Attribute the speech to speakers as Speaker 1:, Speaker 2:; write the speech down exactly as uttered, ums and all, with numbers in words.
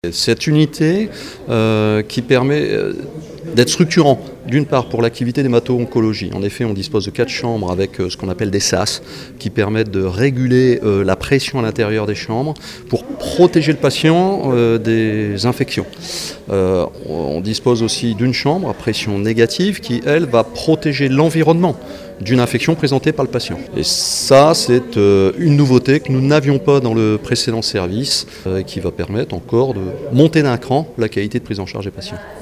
Speaker 1: Cette unité euh, qui permet euh, d'être structurant, d'une part pour l'activité d'hémato-oncologie. En effet, on dispose de quatre chambres avec euh, ce qu'on appelle des S A S qui permettent de réguler euh, la pression à l'intérieur des chambres pour protéger le patient euh, des infections. Euh, on dispose aussi d'une chambre à pression négative qui, elle, va protéger l'environnement d'une infection présentée par le patient. Et ça, c'est euh, une nouveauté que nous n'avions pas dans le précédent service euh, qui va permettre encore de monter d'un cran la qualité de prise en charge des patients.